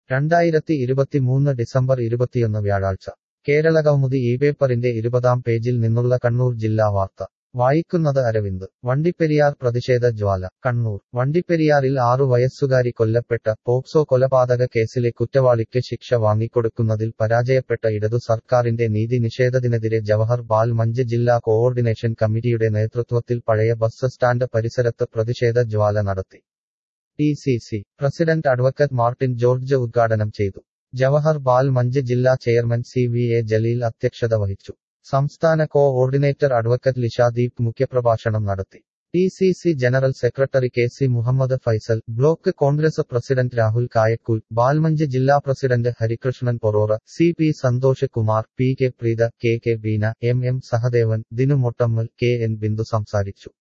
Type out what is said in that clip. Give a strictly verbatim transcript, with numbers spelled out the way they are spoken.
രണ്ടായിരത്തി ഇരുപത്തിമൂന്ന് ഡിസംബർ ഇരുപത്തിയൊന്ന് വ്യാഴാഴ്ച കേരളകൗമുദി ഈ പേപ്പറിന്റെ ഇരുപതാം പേജിൽ നിന്നുള്ള കണ്ണൂർ ജില്ലാ വാർത്ത വായിക്കുന്നത് അരവിന്ദ് വണ്ടിപ്പെരിയാർ പ്രതിഷേധ ജ്വാല കണ്ണൂർ വണ്ടിപ്പെരിയാറിൽ ആറു വയസ്സുകാരി കൊല്ലപ്പെട്ട പോക്സോ കൊലപാതക കേസിലെ കുറ്റവാളിക്ക് ശിക്ഷ വാങ്ങിക്കൊടുക്കുന്നതിൽ പരാജയപ്പെട്ട ഇടതു സർക്കാരിന്റെ നീതി നിഷേധത്തിനെതിരെ ജവഹർ ബാൽ മഞ്ച് ജില്ലാ കോഓർഡിനേഷൻ കമ്മിറ്റിയുടെ നേതൃത്വത്തിൽ പഴയ ബസ് സ്റ്റാൻഡ് പരിസരത്ത് പ്രതിഷേധ ജ്വാല നടത്തി. D C C president advocate Martin George ഉദ്ഘാടനം ചെയ്തു. ജവഹർ ബാൽ മഞ്ച് ജില്ലാ chairman C V A Jaleel അധ്യക്ഷത വഹിച്ചു. സംസ്ഥാന കോ-ഓർഡിനേറ്റർ അഡ്വക്കറ്റ് ലിഷ ദീപ് മുഖ്യപ്രഭാഷണം നടത്തി. D C C general secretary K C Muhammad Faisal, block Congress president Rahul Kayakkool, Balmanch ജില്ലാ പ്രസിഡന്റ് Harikrishnan Porora, C P Santhosh Kumar, P K Preetha, K K Beena, M M Sahadevan, Dinu Mottammal, K N Bindu സംസാരിച്ചു.